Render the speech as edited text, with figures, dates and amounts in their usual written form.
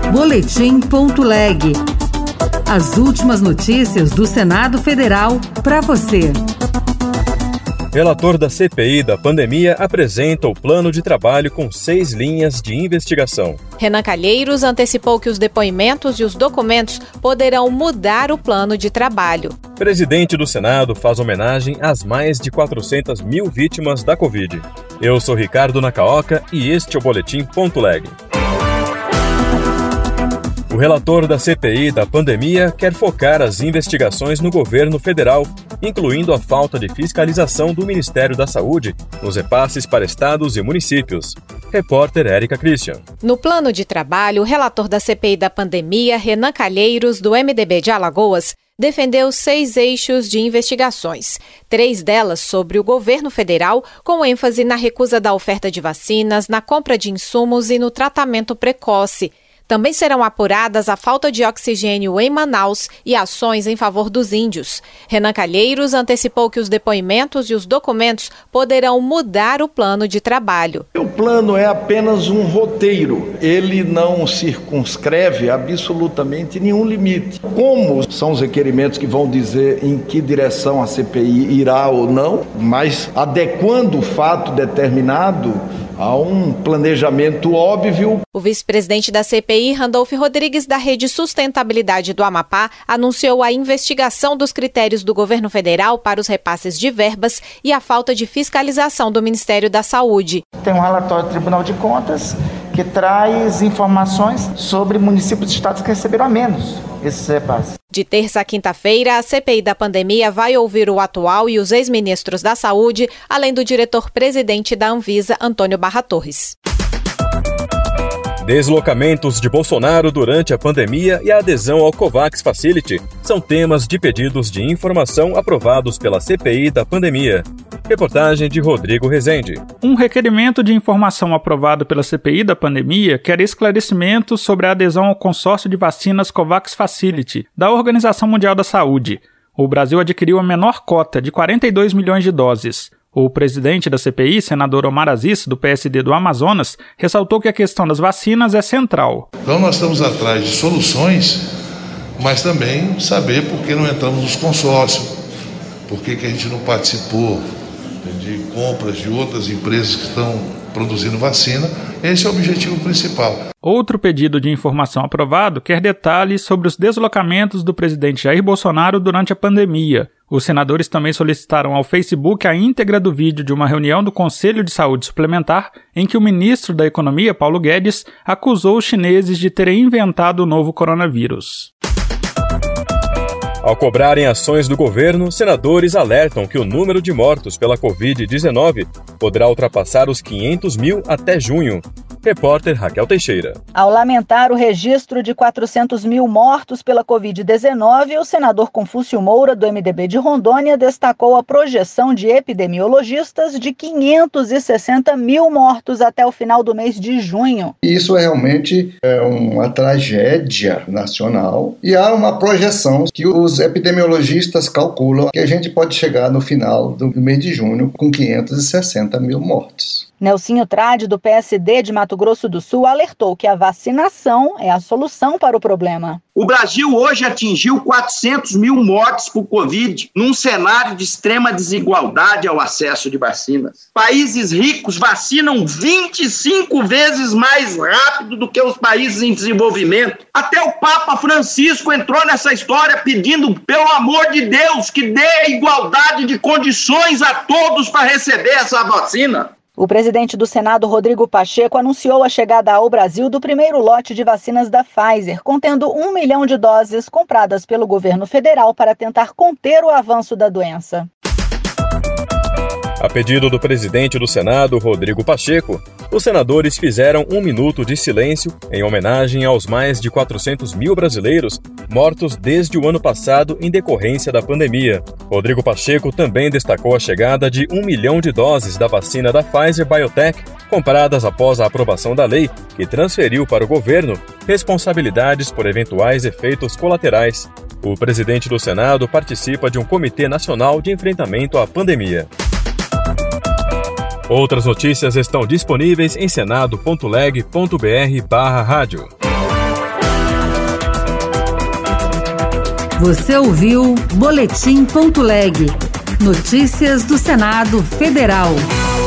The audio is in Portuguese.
Boletim.leg. As últimas notícias do Senado Federal para você. Relator da CPI da pandemia apresenta o plano de trabalho com 6 linhas de investigação. Renan Calheiros antecipou que os depoimentos e os documentos poderão mudar o plano de trabalho. Presidente do Senado faz homenagem às mais de 400 mil vítimas da Covid. Eu sou Ricardo Nacaoca e este é o Boletim.leg. O relator da CPI da pandemia quer focar as investigações no governo federal, incluindo a falta de fiscalização do Ministério da Saúde nos repasses para estados e municípios. Repórter Érica Christian. No plano de trabalho, o relator da CPI da pandemia, Renan Calheiros, do MDB de Alagoas, defendeu 6 eixos de investigações, 3 delas sobre o governo federal, com ênfase na recusa da oferta de vacinas, na compra de insumos e no tratamento precoce. Também serão apuradas a falta de oxigênio em Manaus e ações em favor dos índios. Renan Calheiros antecipou que os depoimentos e os documentos poderão mudar o plano de trabalho. O plano é apenas um roteiro. Ele não circunscreve absolutamente nenhum limite. Como são os requerimentos que vão dizer em que direção a CPI irá ou não, mas adequando o fato determinado a um planejamento óbvio. O vice-presidente da CPI, Randolfo Rodrigues, da Rede Sustentabilidade do Amapá, anunciou a investigação dos critérios do governo federal para os repasses de verbas e a falta de fiscalização do Ministério da Saúde. Tem um relatório do Tribunal de Contas que traz informações sobre municípios e estados que receberam a menos esses repasses. De terça a quinta-feira, a CPI da pandemia vai ouvir o atual e os ex-ministros da Saúde, além do diretor-presidente da Anvisa, Antônio Barra Torres. Deslocamentos de Bolsonaro durante a pandemia e a adesão ao COVAX Facility são temas de pedidos de informação aprovados pela CPI da pandemia. Reportagem de Rodrigo Rezende. Um requerimento de informação aprovado pela CPI da pandemia quer esclarecimentos sobre a adesão ao consórcio de vacinas COVAX Facility, da Organização Mundial da Saúde. O Brasil adquiriu a menor cota, de 42 milhões de doses. O presidente da CPI, senador Omar Aziz, do PSD do Amazonas, ressaltou que a questão das vacinas é central. Então nós estamos atrás de soluções, mas também saber por que não entramos nos consórcios, por que a gente não participou de compras de outras empresas que estão produzindo vacina. Esse é o objetivo principal. Outro pedido de informação aprovado quer detalhes sobre os deslocamentos do presidente Jair Bolsonaro durante a pandemia. Os senadores também solicitaram ao Facebook a íntegra do vídeo de uma reunião do Conselho de Saúde Suplementar em que o ministro da Economia, Paulo Guedes, acusou os chineses de terem inventado o novo coronavírus. Ao cobrarem ações do governo, senadores alertam que o número de mortos pela Covid-19 poderá ultrapassar os 500 mil até junho. Repórter Raquel Teixeira. Ao lamentar o registro de 400 mil mortos pela Covid-19, o senador Confúcio Moura, do MDB de Rondônia, destacou a projeção de epidemiologistas de 560 mil mortos até o final do mês de junho. Isso realmente é uma tragédia nacional e há uma projeção que os epidemiologistas calculam que a gente pode chegar no final do mês de junho com 560 mil mortos. Nelsinho Trade, do PSD de Mato Grosso do Sul, alertou que a vacinação é a solução para o problema. O Brasil hoje atingiu 400 mil mortes por Covid, num cenário de extrema desigualdade ao acesso de vacinas. Países ricos vacinam 25 vezes mais rápido do que os países em desenvolvimento. Até o Papa Francisco entrou nessa história pedindo, pelo amor de Deus, que dê igualdade de condições a todos para receber essa vacina. O presidente do Senado, Rodrigo Pacheco, anunciou a chegada ao Brasil do primeiro lote de vacinas da Pfizer, contendo 1 milhão de doses compradas pelo governo federal para tentar conter o avanço da doença. A pedido do presidente do Senado, Rodrigo Pacheco, os senadores fizeram 1 minuto de silêncio em homenagem aos mais de 400 mil brasileiros mortos desde o ano passado em decorrência da pandemia. Rodrigo Pacheco também destacou a chegada de 1 milhão de doses da vacina da Pfizer-BioNTech, compradas após a aprovação da lei que transferiu para o governo responsabilidades por eventuais efeitos colaterais. O presidente do Senado participa de um Comitê Nacional de Enfrentamento à Pandemia. Outras notícias estão disponíveis em senado.leg.br/rádio. Você ouviu Boletim.leg. Notícias do Senado Federal.